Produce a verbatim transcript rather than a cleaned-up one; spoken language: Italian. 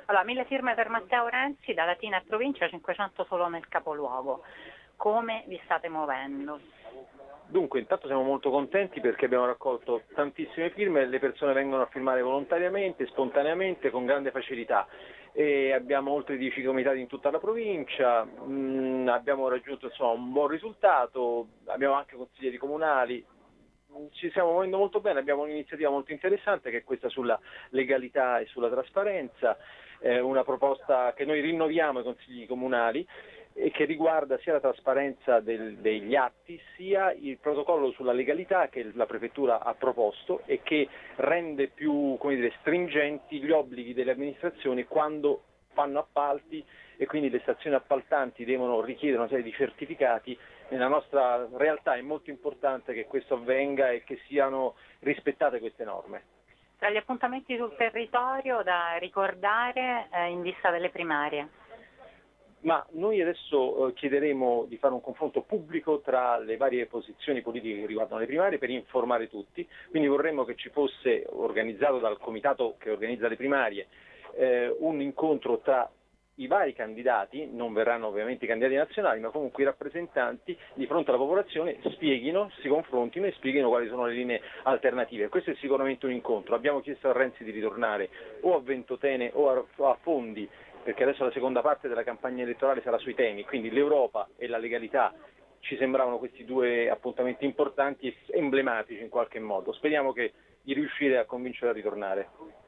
Allora, mille firme per Matteo Renzi, da Latina e provincia, cinquecento solo nel capoluogo. Come vi state muovendo? Dunque, intanto siamo molto contenti perché abbiamo raccolto tantissime firme, le persone vengono a firmare volontariamente, spontaneamente, con grande facilità. E abbiamo oltre dieci comitati in tutta la provincia, mh, abbiamo raggiunto insomma, un buon risultato, abbiamo anche consiglieri comunali, ci stiamo muovendo molto bene, abbiamo un'iniziativa molto interessante che è questa sulla legalità e sulla trasparenza, eh, una proposta che noi rinnoviamo ai consigli comunali e che riguarda sia la trasparenza del, degli atti sia il protocollo sulla legalità che la prefettura ha proposto e che rende più, come dire, stringenti gli obblighi delle amministrazioni quando fanno appalti e quindi le stazioni appaltanti devono richiedere una serie di certificati. Nella nostra realtà è molto importante che questo avvenga e che siano rispettate queste norme. Tra gli appuntamenti sul territorio da ricordare eh, in vista delle primarie. Ma noi adesso eh, chiederemo di fare un confronto pubblico tra le varie posizioni politiche che riguardano le primarie per informare tutti, quindi vorremmo che ci fosse organizzato dal comitato che organizza le primarie eh, un incontro tra i vari candidati, non verranno ovviamente i candidati nazionali, ma comunque i rappresentanti di fronte alla popolazione spieghino, si confrontino e spieghino quali sono le linee alternative. Questo è sicuramente un incontro. Abbiamo chiesto a Renzi di ritornare o a Ventotene o a, o a Fondi, perché adesso la seconda parte della campagna elettorale sarà sui temi, quindi l'Europa e la legalità ci sembravano questi due appuntamenti importanti e emblematici in qualche modo. Speriamo che di riuscire a convincere a ritornare.